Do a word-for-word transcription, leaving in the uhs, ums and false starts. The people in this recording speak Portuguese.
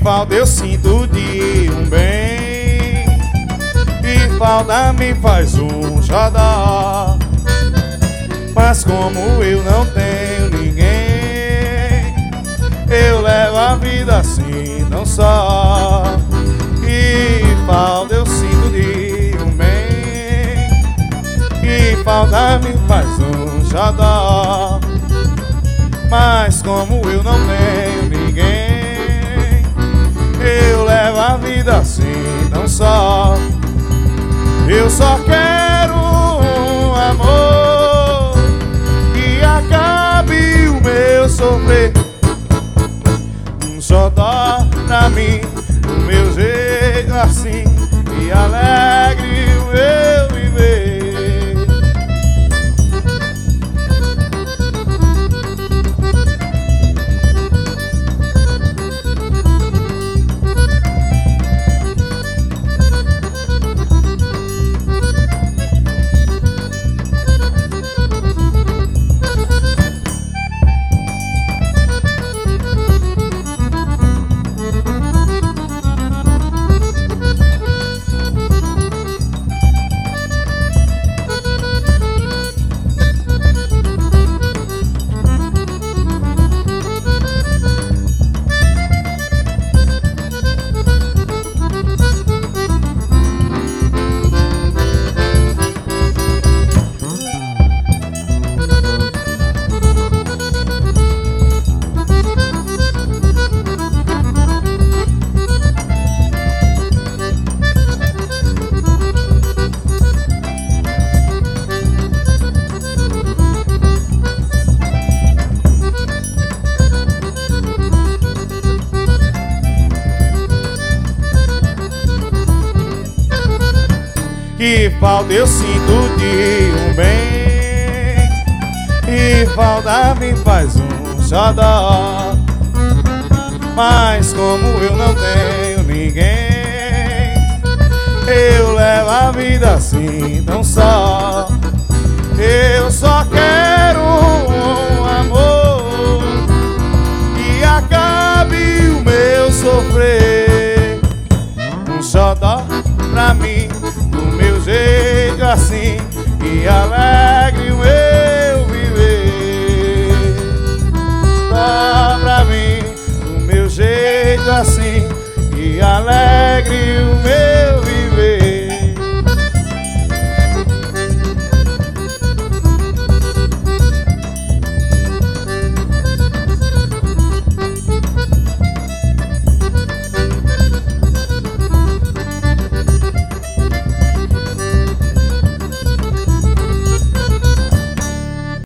falta eu sinto de um bem, que falta me faz um xodó. Mas como eu não tenho ninguém, eu levo a vida assim tão só. Que falta eu sinto de um bem, que falta me faz um xodó. Mas como eu não tenho ninguém, eu levo a vida assim tão só. Eu só quero um amor que acabe o meu sofrer, um xodó pra mim, do meu jeito assim, e alegre o meu viver. Que falta eu sinto de um bem, e falta me faz um xodó. Mas como eu não tenho ninguém, eu levo a vida assim tão só. Eu só quero um amor que acabe o meu sofrer, um xodó pra mim, jeito assim, e alegre o meu viver. Dá pra mim, do meu jeito assim, e alegre